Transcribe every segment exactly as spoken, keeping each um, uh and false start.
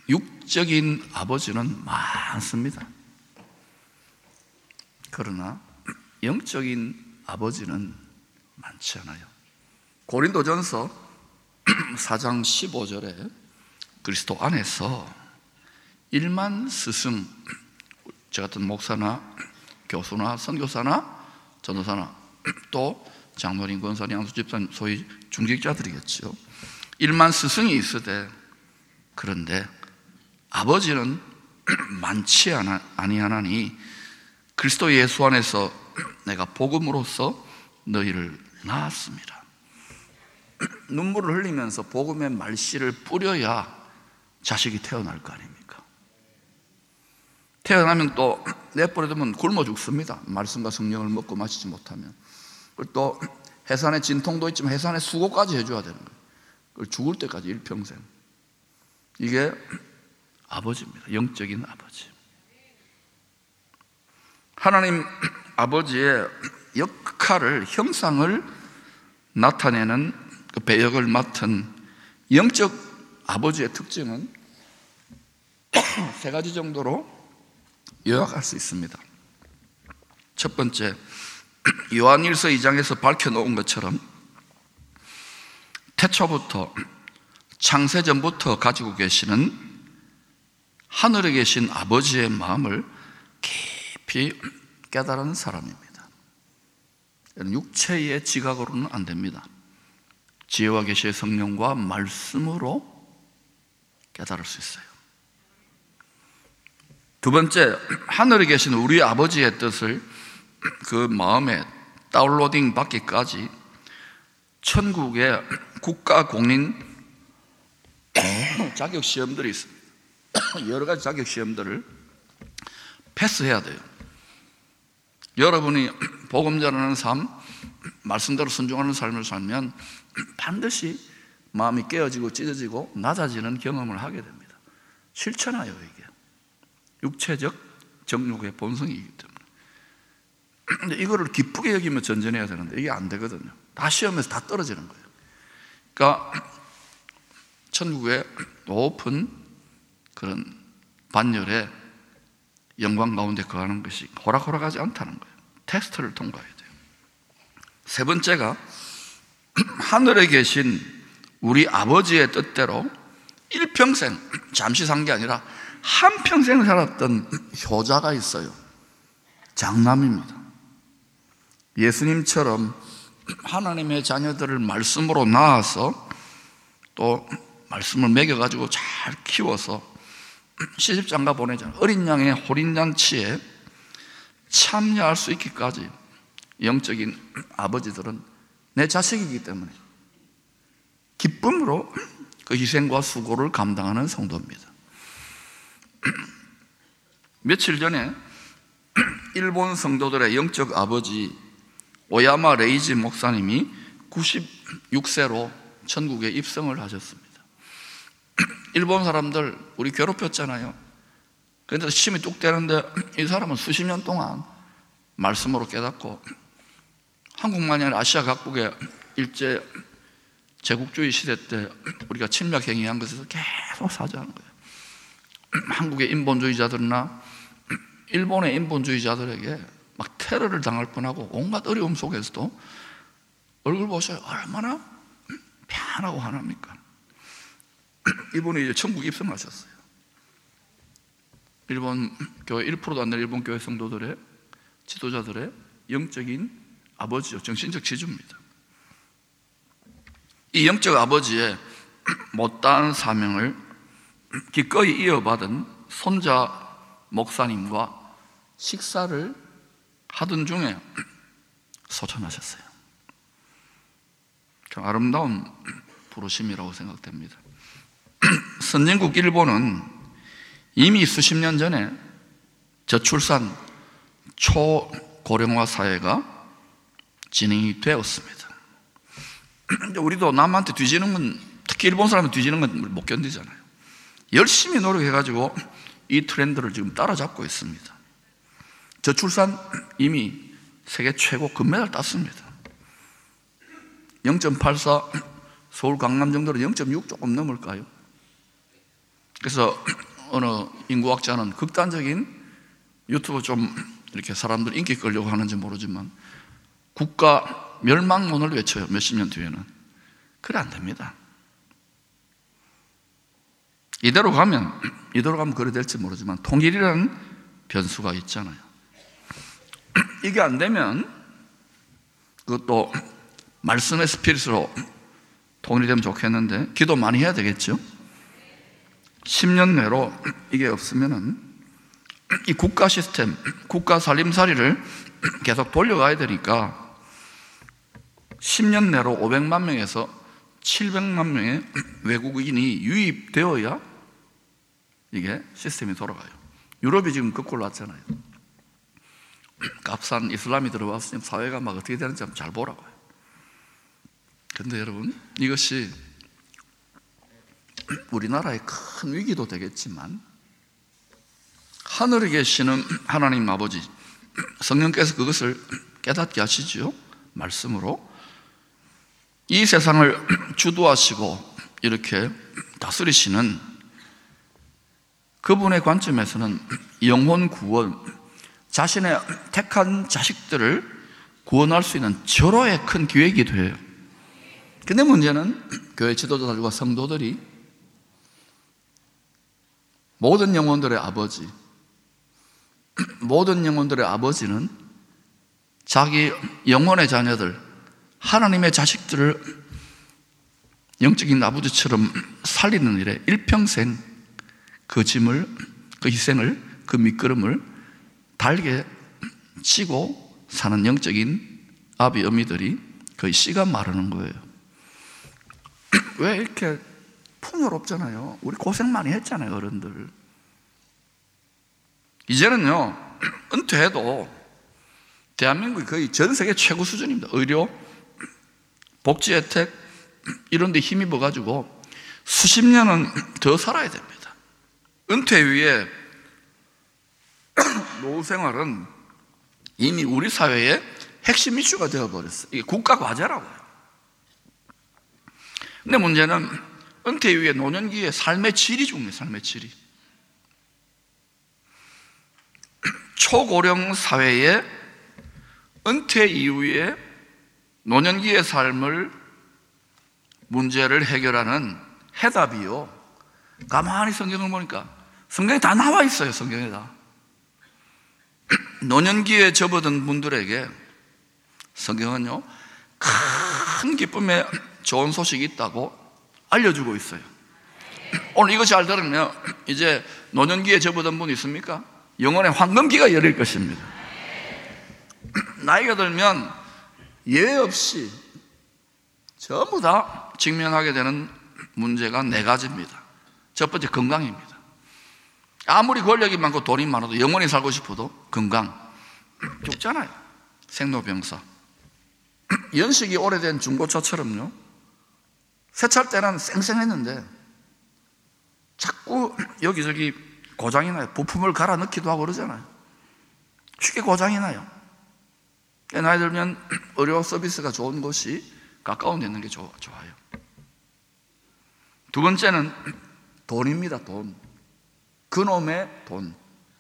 육적인 아버지는 많습니다. 그러나 영적인 아버지는 많지 않아요. 고린도전서 사 장 십오 절에 그리스도 안에서 일만 스승, 저 같은 목사나 교수나 선교사나 전도사나 또 장로님, 권사님, 양수 집사님, 소위 중직자들이겠죠. 일만 스승이 있으되 그런데 아버지는 많지 아니하나니 그리스도 예수 안에서 내가 복음으로써 너희를 낳았습니다. 눈물을 흘리면서 복음의 말씨를 뿌려야 자식이 태어날 거 아닙니까? 태어나면 또 내버려두면 굶어 죽습니다. 말씀과 성령을 먹고 마시지 못하면. 그리고 또 해산의 진통도 있지만 해산의 수고까지 해줘야 되는 거예요. 그걸 죽을 때까지 일평생. 이게 아버지입니다. 영적인 아버지. 하나님 아버지의 역할을, 형상을 나타내는 그 배역을 맡은 영적 아버지의 특징은 세 가지 정도로 요약할 수 있습니다. 첫 번째, 요한일서 이 장에서 밝혀놓은 것처럼 태초부터, 창세전부터 가지고 계시는 하늘에 계신 아버지의 마음을 깊이 깨달은 사람입니다. 육체의 지각으로는 안 됩니다. 지혜와 계시의 성령과 말씀으로 깨달을 수 있어요. 두 번째, 하늘에 계신 우리 아버지의 뜻을 그 마음에 다운로딩 받기까지 천국의 국가 공인 자격 시험들이 있습니다. 여러 가지 자격 시험들을 패스해야 돼요. 여러분이 복음 전하는 삶, 말씀대로 순종하는 삶을 살면 반드시 마음이 깨어지고 찢어지고 낮아지는 경험을 하게 됩니다. 실천하여 이게 육체적 정욕의 본성이기 때문에. 근데 이거를 기쁘게 여기면 전전해야 되는데 이게 안 되거든요. 다 시험에서 다 떨어지는 거예요. 그러니까 천국의 높은 그런 반열의 영광 가운데 거하는 것이 호락호락하지 않다는 거예요. 테스트를 통과해야 돼요. 세 번째가 하늘에 계신 우리 아버지의 뜻대로 일평생, 잠시 산 게 아니라 한평생 살았던 효자가 있어요. 장남입니다. 예수님처럼 하나님의 자녀들을 말씀으로 낳아서 또 말씀을 먹여가지고 잘 키워서 시집장가 보내잖아요. 어린 양의 호린잔치에 참여할 수 있기까지 영적인 아버지들은 내 자식이기 때문에 기쁨으로 그 희생과 수고를 감당하는 성도입니다. 며칠 전에 일본 성도들의 영적 아버지 오야마 레이지 목사님이 구십육 세로 천국에 입성을 하셨습니다. 일본 사람들 우리 괴롭혔잖아요. 그런데 힘이 뚝 되는데 이 사람은 수십 년 동안 말씀으로 깨닫고 한국만이 아니라 아시아 각국의 일제 제국주의 시대 때 우리가 침략 행위한 것에서 계속 사죄하는 거예요. 한국의 인본주의자들이나 일본의 인본주의자들에게 막 테러를 당할 뻔하고 온갖 어려움 속에서도 얼굴 보셔요. 얼마나 편하고 환합니까? 이분이 이제 천국 입성하셨어요. 일본 교회 일 퍼센트도 안 되는 일본 교회 성도들의 지도자들의 영적인 아버지요, 정신적 지주입니다. 이 영적 아버지의 못다한 사명을 기꺼이 이어받은 손자 목사님과 식사를 하던 중에 소천하셨어요. 참 아름다운 부르심이라고 생각됩니다. 선진국 일본은 이미 수십 년 전에 저출산 초고령화 사회가 진행이 되었습니다. 우리도 남한테 뒤지는 건, 특히 일본 사람은 뒤지는 건 못 견디잖아요. 열심히 노력해가지고 이 트렌드를 지금 따라잡고 있습니다. 저출산 이미 세계 최고 금메달 땄습니다. 영 점 팔사, 서울 강남 정도로 영 점 육 조금 넘을까요? 그래서 어느 인구학자는 극단적인 유튜브 좀 이렇게 사람들 인기 끌려고 하는지 모르지만 국가 멸망론을 외쳐요. 몇십 년 뒤에는. 그래 안 됩니다. 이대로 가면 이대로 가면 그래 될지 모르지만 통일이라는 변수가 있잖아요. 이게 안 되면 그것도 말씀의 스피릿으로 통일되면 좋겠는데 기도 많이 해야 되겠죠. 십 년 내로 이게 없으면은 이 국가 시스템, 국가 살림살이를 계속 돌려가야 되니까 십 년 내로 오백만 명에서 칠백만 명의 외국인이 유입되어야 이게 시스템이 돌아가요. 유럽이 지금 거꾸로 왔잖아요. 값싼 이슬람이 들어왔으니 사회가 막 어떻게 되는지 한번 잘 보라고요. 그런데 여러분, 이것이 우리나라의 큰 위기도 되겠지만 하늘에 계시는 하나님 아버지 성령께서 그것을 깨닫게 하시죠. 말씀으로 이 세상을 주도하시고 이렇게 다스리시는 그분의 관점에서는 영혼 구원, 자신의 택한 자식들을 구원할 수 있는 절호의 큰 기회이기도 해요. 근데 문제는 교회 지도자들과 성도들이 모든 영혼들의 아버지, 모든 영혼들의 아버지는 자기 영혼의 자녀들, 하나님의 자식들을 영적인 아버지처럼 살리는 일에 일평생 그 짐을, 그 희생을, 그 밑거름을 달게 치고 사는 영적인 아비, 어미들이 거의 씨가 마르는 거예요. 왜 이렇게 풍요롭잖아요. 우리 고생 많이 했잖아요, 어른들. 이제는요, 은퇴해도 대한민국이 거의 전 세계 최고 수준입니다. 의료, 복지 혜택 이런 데 힘입어가지고 수십 년은 더 살아야 됩니다. 은퇴 후에 노후 생활은 이미 우리 사회의 핵심 이슈가 되어버렸어요. 이게 국가 과제라고요. 근데 문제는 은퇴 이후에 노년기에 삶의 질이 중요해요. 삶의 질이. 초고령 사회에 은퇴 이후에 노년기의 삶을 문제를 해결하는 해답이요, 가만히 성경을 보니까 성경에 다 나와 있어요. 성경에 다. 노년기에 접어든 분들에게 성경은요, 큰 기쁨의 좋은 소식이 있다고 알려주고 있어요. 오늘 이거 잘 들으면 이제 노년기에 접어든 분 있습니까? 영혼의 황금기가 열릴 것입니다. 나이가 들면 예외 없이 전부 다 직면하게 되는 문제가 네 가지입니다. 첫 번째, 건강입니다. 아무리 권력이 많고 돈이 많아도 영원히 살고 싶어도 건강 죽잖아요. 생로병사. 연식이 오래된 중고차처럼요, 새 찰 때는 쌩쌩했는데 자꾸 여기저기 고장이 나요. 부품을 갈아 넣기도 하고 그러잖아요. 쉽게 고장이 나요. 나이 들면 의료 서비스가 좋은 곳이 가까운 데 있는 게 좋아요. 두 번째는 돈입니다. 돈. 그놈의 돈.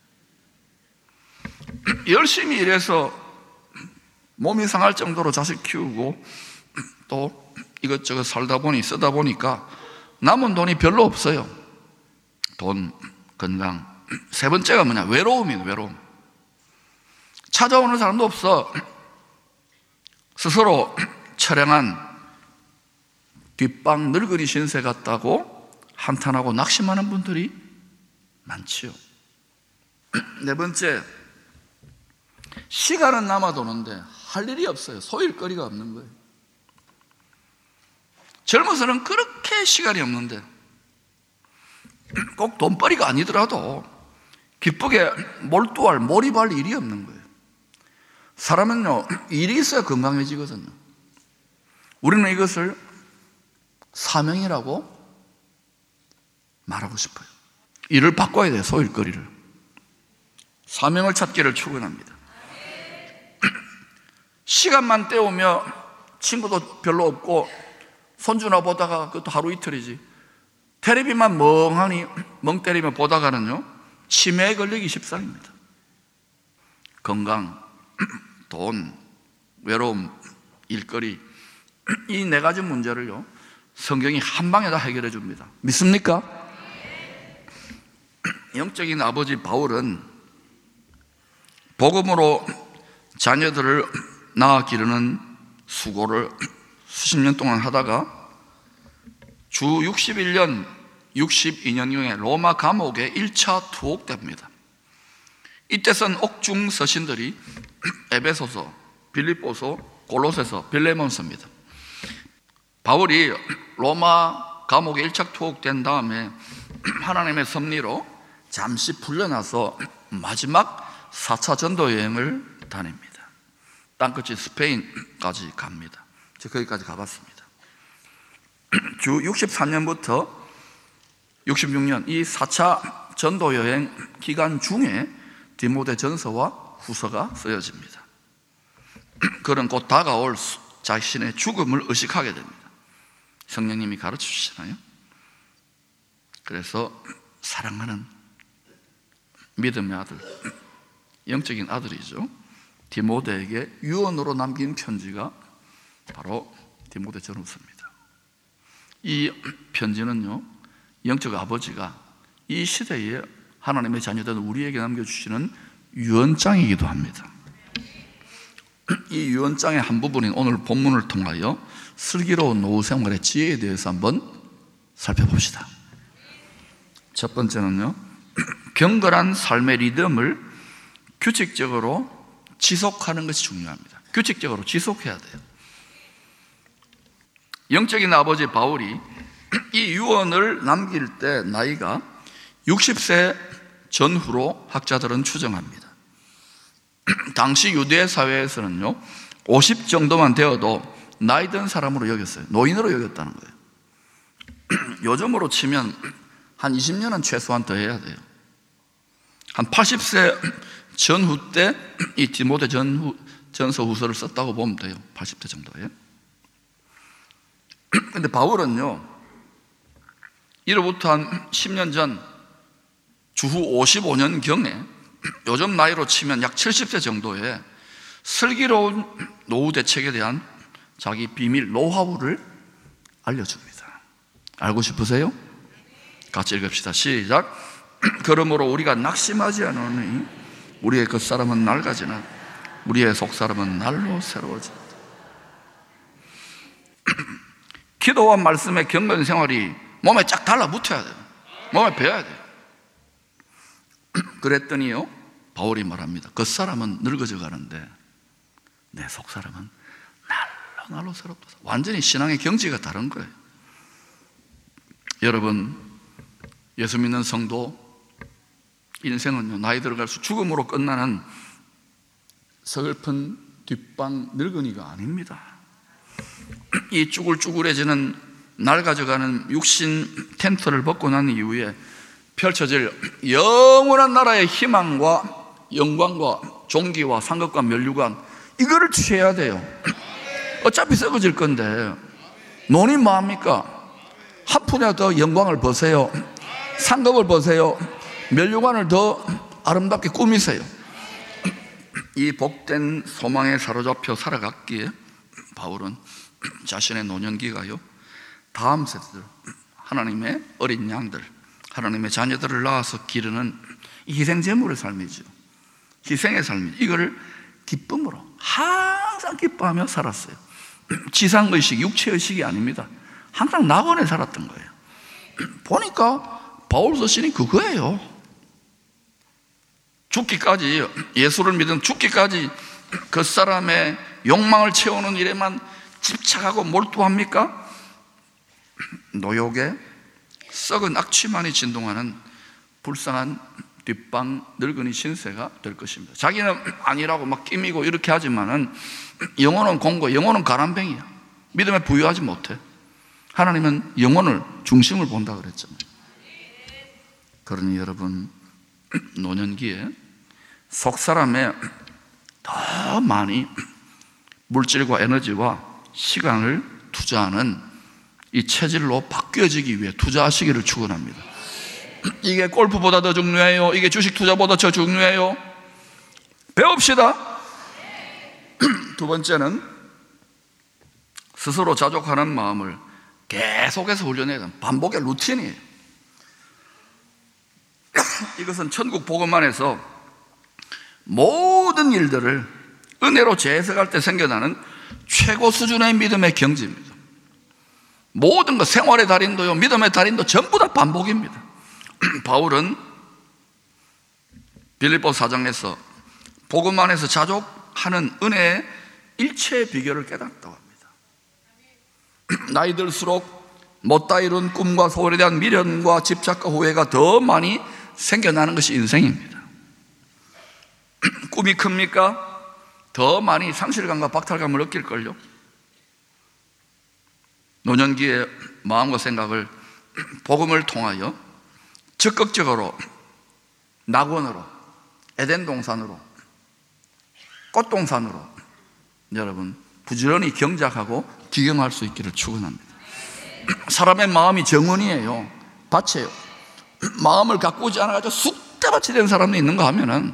열심히 일해서 몸이 상할 정도로 자식 키우고 또 이것저것 살다 보니 쓰다 보니까 남은 돈이 별로 없어요. 돈, 건강. 세 번째가 뭐냐? 외로움이에요. 외로움. 찾아오는 사람도 없어. 스스로 처량한 뒷방 늙은이 신세 같다고 한탄하고 낙심하는 분들이 많지요. 네 번째, 시간은 남아도는데 할 일이 없어요. 소일거리가 없는 거예요. 젊어서는 그렇게 시간이 없는데 꼭 돈벌이가 아니더라도 기쁘게 몰두할, 몰입할 일이 없는 거예요. 사람은요, 일이 있어야 건강해지거든요. 우리는 이것을 사명이라고 말하고 싶어요. 일을 바꿔야 돼요. 소일거리를. 사명을 찾기를 축원합니다. 시간만 때우며 친구도 별로 없고 손주나 보다가 그것도 하루 이틀이지, 텔레비만 멍하니 멍 때리며 보다가는요 치매에 걸리기 십상입니다. 건강, 돈, 외로움, 일거리, 이 네 가지 문제를요 성경이 한 방에 다 해결해 줍니다. 믿습니까? 영적인 아버지 바울은 복음으로 자녀들을 낳아 기르는 수고를 수십 년 동안 하다가 주 육십일 년, 육십이 년경에 로마 감옥에 일 차 투옥됩니다. 이때 쓴 옥중 서신들이 에베소서, 빌립보서, 골로새서, 빌레몬서입니다. 바울이 로마 감옥에 일 차 투옥된 다음에 하나님의 섭리로 잠시 풀려나서 마지막 사 차 전도 여행을 다닙니다. 땅끝이 스페인까지 갑니다. 제가 거기까지 가봤습니다. 주 육십삼 년부터 육십육 년 이 사 차 전도 여행 기간 중에 디모데 전서와 후서가 쓰여집니다. 그는 곧 다가올 자신의 죽음을 의식하게 됩니다. 성령님이 가르쳐 주시잖아요. 그래서 사랑하는 믿음의 아들, 영적인 아들이죠, 디모데에게 유언으로 남긴 편지가 바로 디모데 전후서입니다. 이 편지는요 영적 아버지가 이 시대에 하나님의 자녀된 우리에게 남겨주시는 유언장이기도 합니다. 이 유언장의 한 부분인 오늘 본문을 통하여 슬기로운 노후 생활의 지혜에 대해서 한번 살펴봅시다. 첫 번째는요, 경건한 삶의 리듬을 규칙적으로 지속하는 것이 중요합니다. 규칙적으로 지속해야 돼요. 영적인 아버지 바울이 이 유언을 남길 때 나이가 육십 세 전후로 학자들은 추정합니다. 당시 유대 사회에서는요 오십 정도만 되어도 나이 든 사람으로 여겼어요. 노인으로 여겼다는 거예요. 요즘으로 치면 한 이십 년은 최소한 더 해야 돼요. 한 팔십 세 전후 때 이 디모데 전후, 전서 후서를 썼다고 보면 돼요. 팔십 대 정도에. 근데 바울은요 이로부터 한 십 년 전 주후 오십오 년경에 요즘 나이로 치면 약 칠십 세 정도에 슬기로운 노후 대책에 대한 자기 비밀 노하우를 알려줍니다. 알고 싶으세요? 같이 읽읍시다. 시작. 그러므로 우리가 낙심하지 않으니 우리의 겉사람은 낡아지나 우리의 속사람은 날로 새로워진다. 기도와 말씀의 경건 생활이 몸에 쫙 달라붙어야 돼요. 몸에 배워야 돼요. 그랬더니요 바울이 말합니다. 겉사람은 늙어져 가는데 내 속사람은 날로 날로 새롭다. 완전히 신앙의 경지가 다른 거예요. 여러분, 예수 믿는 성도 인생은요 나이 들어갈수록 죽음으로 끝나는 서글픈 뒷방 늙은이가 아닙니다. 이 쭈글쭈글해지는 낡아져가는 육신 텐트를 벗고 난 이후에 펼쳐질 영원한 나라의 희망과 영광과 존귀와 상급과 면류관, 이거를 취해야 돼요. 어차피 썩어질 건데 논이 뭐합니까? 한 푼이라도 더 영광을 버세요. 상급을 버세요. 면류관을 더 아름답게 꾸미세요. 이 복된 소망에 사로잡혀 살아갔기에 바울은 자신의 노년기가요 다음 세대들, 하나님의 어린 양들, 하나님의 자녀들을 낳아서 기르는 희생제물의 삶이죠. 희생의 삶이죠. 이거를 기쁨으로 항상 기뻐하며 살았어요. 지상의식, 육체의식이 아닙니다. 항상 낙원에 살았던 거예요. 보니까 바울 서신이 그거예요. 죽기까지, 예수를 믿은 죽기까지 그 사람의 욕망을 채우는 일에만 집착하고 몰두합니까? 노욕에 썩은 악취만이 진동하는 불쌍한 뒷방 늙은이 신세가 될 것입니다. 자기는 아니라고 막 끼미고 이렇게 하지만은 영혼은 공고, 영혼은 가람뱅이야. 믿음에 부유하지 못해. 하나님은 영혼을 중심을 본다 그랬잖아요. 그러니 여러분, 노년기에 속사람에 더 많이 물질과 에너지와 시간을 투자하는 이 체질로 바뀌어지기 위해 투자하시기를 축원합니다. 이게 골프보다 더 중요해요? 이게 주식 투자보다 더 중요해요? 배웁시다. 두 번째는 스스로 자족하는 마음을 계속해서 훈련해야 됩니다. 반복의 루틴이에요. 이것은 천국 복음만에서 모든 일들을 은혜로 재해석할 때 생겨나는 최고 수준의 믿음의 경지입니다. 모든 것, 생활의 달인도요, 믿음의 달인도 전부 다 반복입니다. 바울은 빌립보 사 장에서 복음 안에서 자족하는 은혜의 일체의 비결을 깨닫다고 합니다. 나이 들수록 못다 이룬 꿈과 소원에 대한 미련과 집착과 후회가 더 많이 생겨나는 것이 인생입니다. 꿈이 큽니까? 더 많이 상실감과 박탈감을 느낄걸요. 노년기의 마음과 생각을 복음을 통하여 적극적으로 낙원으로, 에덴 동산으로, 꽃동산으로 여러분 부지런히 경작하고 기경할 수 있기를 축원합니다. 사람의 마음이 정원이에요. 밭이에요. 마음을 가꾸지 않아가지고 쑥대밭이 된 사람이 있는가 하면은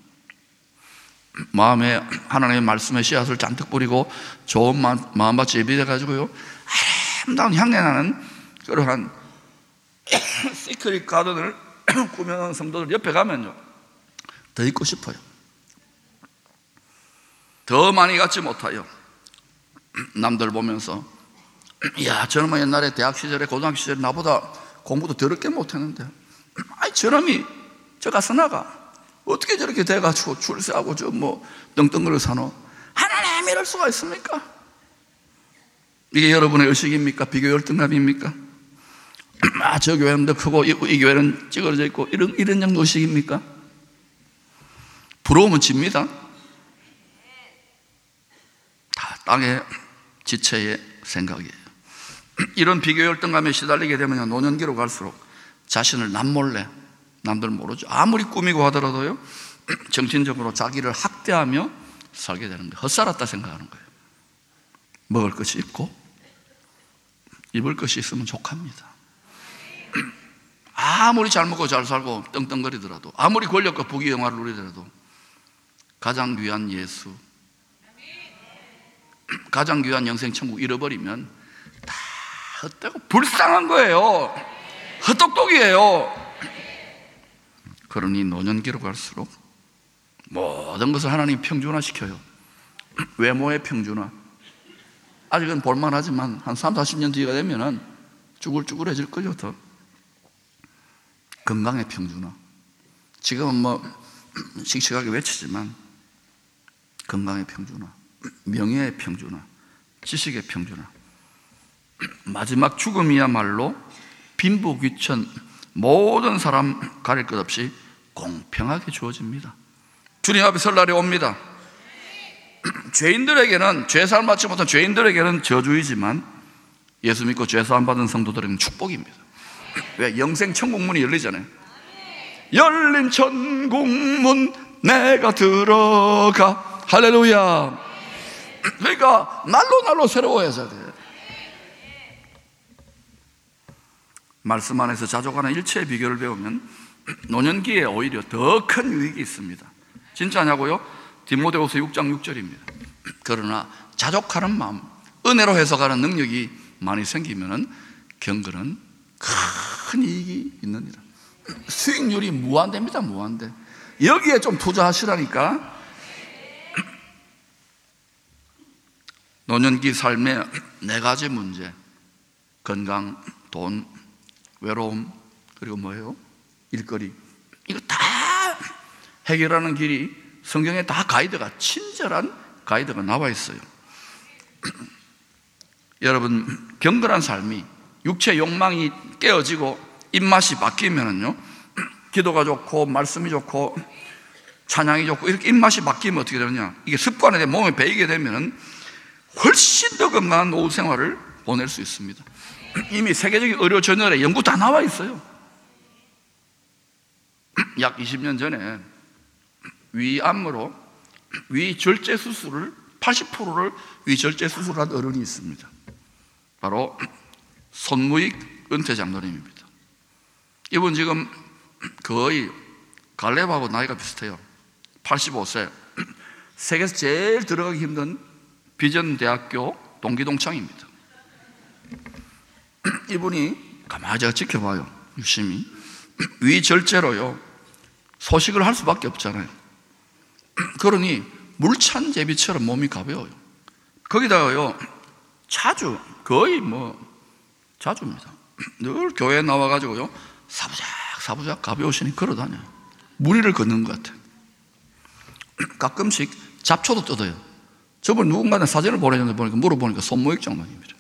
마음에 하나님의 말씀의 씨앗을 잔뜩 뿌리고 좋은 마음밭이 예비돼가지고요 아름다운 향내나는 그러한 시크릿 가든을 꾸며놓은 성도들 옆에 가면요 더 있고 싶어요. 더 많이 갖지 못하여 남들 보면서 야 저놈은 옛날에 대학 시절에 고등학교 시절에 나보다 공부도 더럽게 못했는데 아이 저놈이 저 가서 나가 어떻게 저렇게 돼가지고 출세하고 저 뭐 떵떵거려 사노. 하나님 이럴 수가 있습니까? 이게 여러분의 의식입니까? 비교 열등감입니까? 아, 저 교회는 더 크고 이, 이 교회는 찌그러져 있고 이런, 이런 정도 의식입니까? 부러우면 집니다. 다 땅의 지체의 생각이에요. 이런 비교 열등감에 시달리게 되면 노년기로 갈수록 자신을 남몰래 남들 모르죠. 아무리 꾸미고 하더라도요 정신적으로 자기를 학대하며 살게 되는 거예요. 헛살았다 생각하는 거예요. 먹을 것이 있고 입을 것이 있으면 족합니다. 아무리 잘 먹고 잘 살고 떵떵거리더라도 아무리 권력과 부귀영화를 누리더라도 가장 귀한 예수, 가장 귀한 영생천국 잃어버리면 다 헛되고 불쌍한 거예요. 헛똑똑이에요. 그러니 노년기로 갈수록 모든 것을 하나님이 평준화시켜요. 외모의 평준화. 아직은 볼만하지만 한 삼, 사십 년 뒤가 되면은 쭈글쭈글해질 거죠. 더 건강의 평준화. 지금은 뭐 씩씩하게 외치지만 건강의 평준화, 명예의 평준화, 지식의 평준화, 마지막 죽음이야말로 빈부귀천 모든 사람 가릴 것 없이 공평하게 주어집니다. 주님 앞에 설 날이 옵니다. 죄인들에게는 죄사함 받지 못한 죄인들에게는 저주이지만 예수 믿고 죄사함 받은 성도들에게는 축복입니다. 왜? 영생 천국문이 열리잖아요. 열린 천국문 내가 들어가. 할렐루야. 그러니까 날로 날로 새로워져야 돼요. 말씀 안에서 자족하는 일체의 비결을 배우면 노년기에 오히려 더 큰 유익이 있습니다. 진짜냐고요? 디모데후서 육 장 육 절입니다. 그러나 자족하는 마음, 은혜로 해석하는 능력이 많이 생기면 경건은 큰 이익이 있느니라. 수익률이 무한대입니다. 무한대. 여기에 좀 투자하시라니까. 노년기 삶의 네 가지 문제, 건강, 돈, 외로움, 그리고 뭐예요? 일거리. 이거 다 해결하는 길이 성경에 다 가이드가, 친절한 가이드가 나와 있어요. 여러분, 경건한 삶이 육체 욕망이 깨어지고 입맛이 바뀌면은요, 기도가 좋고 말씀이 좋고 찬양이 좋고 이렇게 입맛이 바뀌면 어떻게 되느냐, 이게 습관에 대해 몸에 배이게 되면은 훨씬 더 건강한 노후 생활을 보낼 수 있습니다. 이미 세계적인 의료 저널에 연구 다 나와 있어요. 약 이십 년 전에 위암으로 위절제 수술을 팔십 퍼센트를 위절제 수술한 어른이 있습니다. 바로 손무익 은퇴 장로님입니다. 이분 지금 거의 갈렙하고 나이가 비슷해요. 팔십오 세. 세계에서 제일 들어가기 힘든 비전대학교 동기동창입니다. 이분이 가만히 제가 지켜봐요. 유심히. 위절제로요 소식을 할 수밖에 없잖아요. 그러니 물찬 제비처럼 몸이 가벼워요. 거기다가요 자주, 거의 뭐 자주입니다. 늘 교회에 나와가지고요 사부작 사부작 가벼우시니 걸어다녀요. 무리를 걷는 것 같아요. 가끔씩 잡초도 뜯어요. 저번 누군가한테 사진을 보내줬는데 보니까 물어보니까 손모액 장난입니다.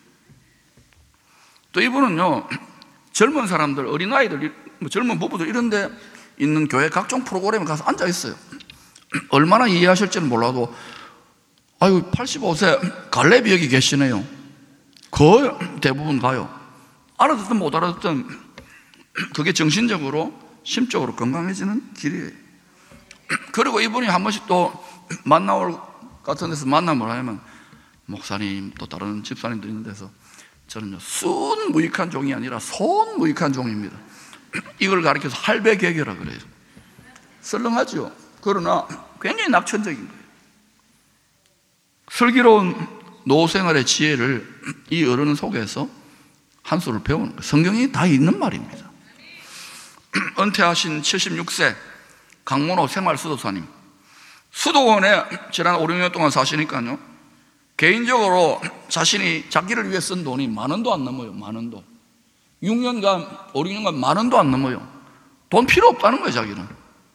또 이분은요 젊은 사람들, 어린아이들, 젊은 부부들 이런 데 있는 교회 각종 프로그램에 가서 앉아 있어요. 얼마나 이해하실지는 몰라도 아유 팔십오 세 갈렙이 여기 계시네요. 거의 대부분 가요. 알아듣든 못 알아듣든 그게 정신적으로 심적으로 건강해지는 길이에요. 그리고 이분이 한 번씩 또 만나올 같은 데서 만남을 하면 목사님 또 다른 집사님도 있는 데서 저는요 순 무익한 종이 아니라 손 무익한 종입니다. 이걸 가리켜서 할배개교라 그래요. 썰렁하죠. 그러나 굉장히 낙천적인 거예요. 슬기로운 노생활의 지혜를 이 어른 속에서 한 수를 배우는 거예요. 성경이 다 있는 말입니다. 은퇴하신 칠십육 세 강문호 생활수도사님, 수도원에 지난 오, 육 년 동안 사시니까요 개인적으로 자신이 자기를 위해 쓴 돈이 만 원도 안 넘어요. 만 원도. 육 년간, 오, 육 년간 만 원도 안 넘어요. 돈 필요 없다는 거예요, 자기는.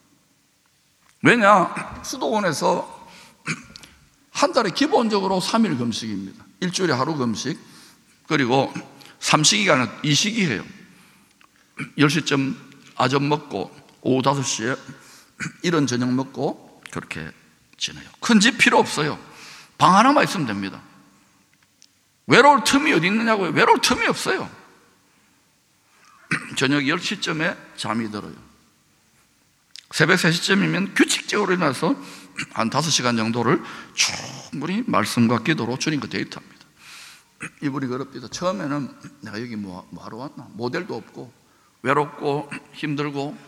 왜냐? 수도원에서 한 달에 기본적으로 삼 일 금식입니다. 일주일에 하루 금식. 그리고 삼식이가 아니라 이식이 해요. 열 시쯤 아점 먹고 오후 다섯 시에 이런 저녁 먹고 그렇게 지내요. 큰 집 필요 없어요. 방 하나만 있으면 됩니다. 외로울 틈이 어디 있느냐고요? 외로울 틈이 없어요. 저녁 열 시쯤에 잠이 들어요. 새벽 세 시쯤이면 규칙적으로 일어나서 한 다섯 시간 정도를 충분히 말씀과 기도로 주님과 데이트합니다. 이분이 그럽니다. 처음에는 내가 여기 뭐, 뭐 하러 왔나? 모델도 없고 외롭고 힘들고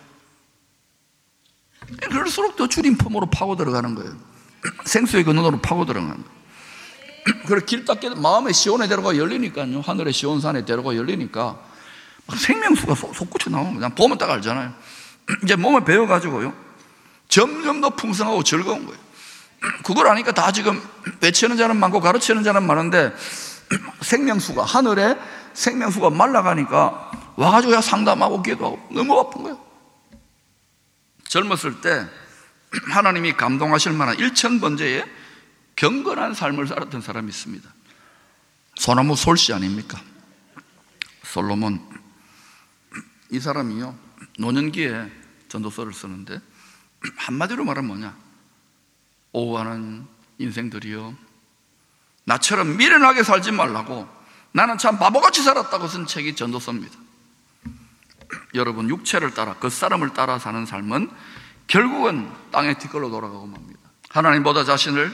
그럴수록 더 주님 품으로 파고 들어가는 거예요. 생수의 근원으로 파고 들어가는 거예요. 그리고 길 닦게 마음의 시온에 데려가 열리니까요, 하늘의 시온산에 데려가 열리니까 생명수가 솟구쳐 나오는 거예요. 보면 딱 알잖아요. 이제 몸을 배워가지고요 점점 더 풍성하고 즐거운 거예요. 그걸 아니까 다 지금 외치는 자는 많고 가르치는 자는 많은데 생명수가, 하늘에 생명수가 말라가니까 와가지고 그냥 상담하고 기도하고 너무 아픈 거예요. 젊었을 때 하나님이 감동하실 만한 일천번째의 경건한 삶을 살았던 사람이 있습니다. 소나무 솔씨 아닙니까? 솔로몬. 이 사람이요 노년기에 전도서를 쓰는데 한마디로 말하면 뭐냐? 오하는 인생들이요 나처럼 미련하게 살지 말라고 나는 참 바보같이 살았다고 쓴 책이 전도서입니다. 여러분, 육체를 따라 겉사람을 따라 사는 삶은 결국은 땅의 뒷걸로 돌아가고 맙니다. 하나님보다 자신을,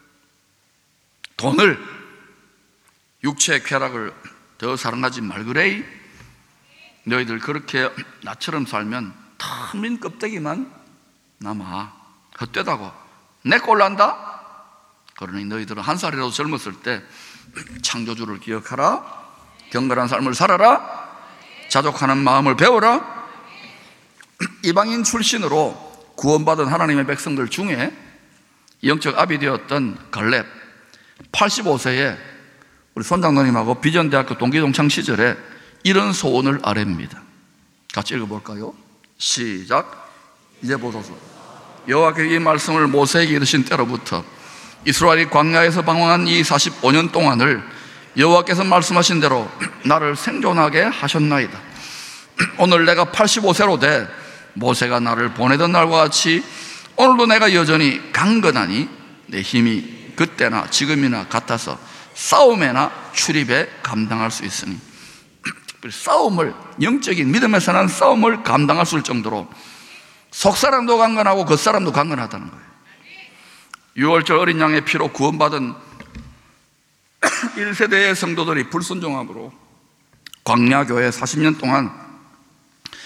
돈을, 육체의 쾌락을 더 사랑하지 말그레이. 너희들 그렇게 나처럼 살면 텅빈 껍데기만 남아 헛되다고 내 꼴난다. 그러니 너희들은 한 살이라도 젊었을 때 창조주를 기억하라, 경건한 삶을 살아라, 자족하는 마음을 배워라. 이방인 출신으로 구원받은 하나님의 백성들 중에 영적 아비 되었던 갈렙, 팔십오 세에 우리 손장로님하고 비전대학교 동기동창 시절에 이런 소원을 아뢰입니다. 같이 읽어볼까요? 시작. 이제 보소서. 여호와께서 이 말씀을 모세에게 이르신 때로부터 이스라엘이 광야에서 방황한 이 사십오 년 동안을 여호와께서 말씀하신 대로 나를 생존하게 하셨나이다. 오늘 내가 팔십오 세로 돼 모세가 나를 보내던 날과 같이 오늘도 내가 여전히 강건하니 내 힘이 그때나 지금이나 같아서 싸움에나 출입에 감당할 수 있으니, 싸움을, 영적인 믿음에서 난 싸움을 감당할 수 있을 정도로 속사람도 강건하고 겉사람도 강건하다는 거예요. 유월절 어린 양의 피로 구원받은 일 세대의 성도들이 불순종함으로 광야교회 사십 년 동안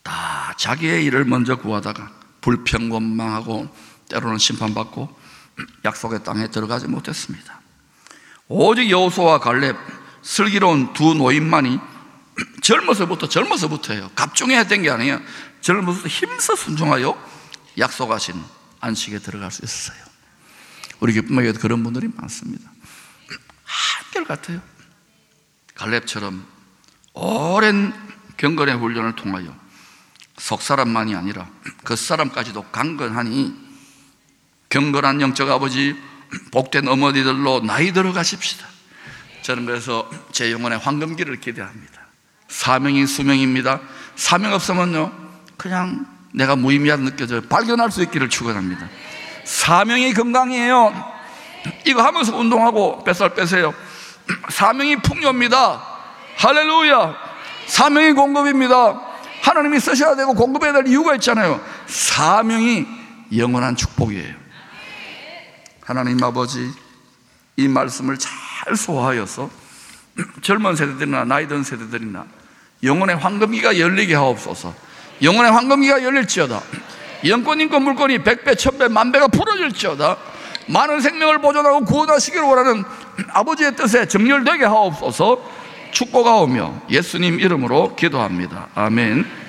다 자기의 일을 먼저 구하다가 불평원망하고 때로는 심판받고 약속의 땅에 들어가지 못했습니다. 오직 여호수아와 갈렙, 슬기로운 두 노인만이 젊어서부터 젊어서부터예요. 갑중해야 된 게 아니에요. 젊어서부터 힘써 순종하여 약속하신 안식에 들어갈 수 있었어요. 우리 기쁨에게도 그런 분들이 많습니다. 한결같아요. 갈렙처럼 오랜 경건의 훈련을 통하여 석 사람만이 아니라 그 사람까지도 강건하니 경건한 영적 아버지, 복된 어머니들로 나이 들어가십시다. 저는 그래서 제 영혼의 황금기를 기대합니다. 사명이 수명입니다. 사명 없으면요 그냥 내가 무의미하다 느껴져요. 발견할 수 있기를 축원합니다. 사명이 건강이에요. 이거 하면서 운동하고 뱃살 빼세요. 사명이 풍요입니다. 할렐루야. 사명이 공급입니다. 하나님이 쓰셔야 되고 공급해야 될 이유가 있잖아요. 사명이 영원한 축복이에요. 하나님 아버지, 이 말씀을 잘 소화하여서 젊은 세대들이나 나이 든 세대들이나 영혼의 황금기가 열리게 하옵소서. 영혼의 황금기가 열릴지어다. 영권, 인권, 물권이 백배, 천배, 만배가 풀어질지어다. 많은 생명을 보존하고 구원하시기를 원하는 아버지의 뜻에 정렬되게 하옵소서. 축복하오며 예수님 이름으로 기도합니다. 아멘.